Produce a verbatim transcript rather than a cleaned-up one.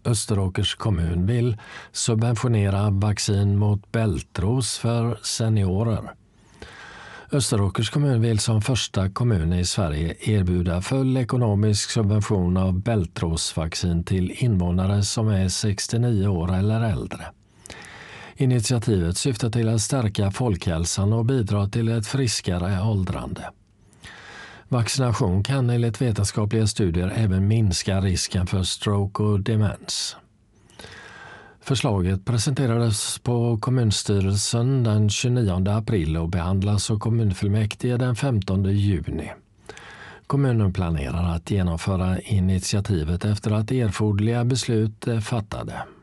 Österåkers kommun vill subventionera vaccin mot bältros för seniorer. Österåkers kommun vill som första kommun i Sverige erbjuda full ekonomisk subvention av bältrosvaccin till invånare som är sextionio år eller äldre. Initiativet syftar till att stärka folkhälsan och bidra till ett friskare åldrande. Vaccination kan enligt vetenskapliga studier även minska risken för stroke och demens. Förslaget presenterades på kommunstyrelsen den tjugonionde april och behandlas av kommunfullmäktige den femtonde juni. Kommunen planerar att genomföra initiativet efter att erforderliga beslut är fattade.